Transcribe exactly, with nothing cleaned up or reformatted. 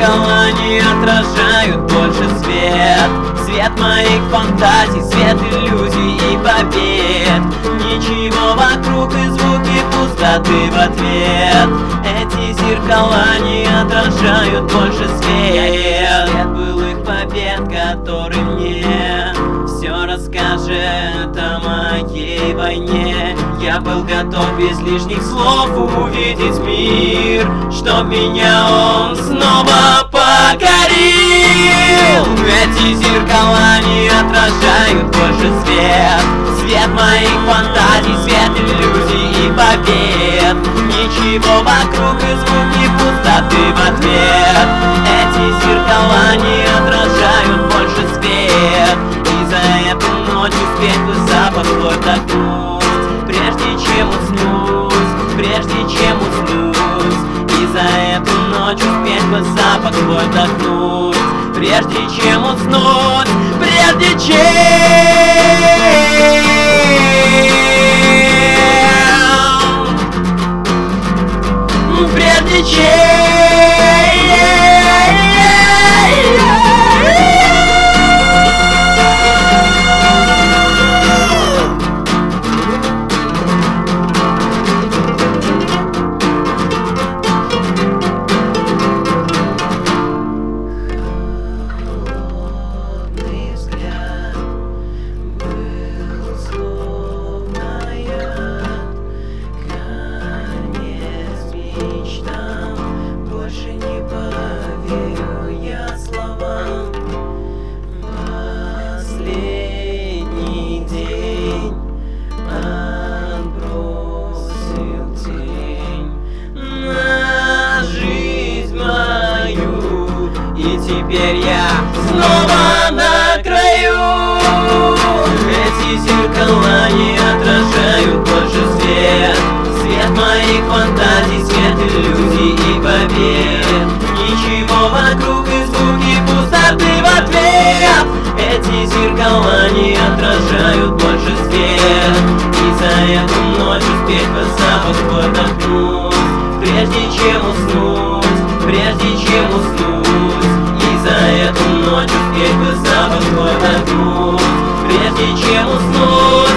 зеркала не отражают больше свет. Свет моих фантазий, свет иллюзий и побед. Ничего вокруг и звуки пустоты в ответ. Эти зеркала не отражают больше свет. Свет былых побед, который мне все расскажет о моей войне. Я был готов без лишних слов увидеть мир, чтоб меня он снова покорил. Эти зеркала не отражают больше свет. Свет моих фантазий, свет иллюзий и побед. Ничего вокруг и звуки пустоты в ответ. Эти зеркала не отражают больше свет. И за эту ночь успеть бы запах вдохнуть, прежде чем уснуть, прежде чем уснуть. И за эту ночь успеть бы запах вдохнуть, прежде чем уснуть, прежде чем Прежде чем и теперь я снова на краю. Эти зеркала не отражают больше свет. Свет моих фантазий, свет иллюзий и побед. Ничего вокруг и звуки пустоты в ответ. Эти зеркала не отражают больше свет. И за эту ночь успеть бы запах вдохнуть, прежде чем уснуть, прежде чем уснуть. И за эту ночь успеть бы запах вдохнуть, прежде чем уснуть.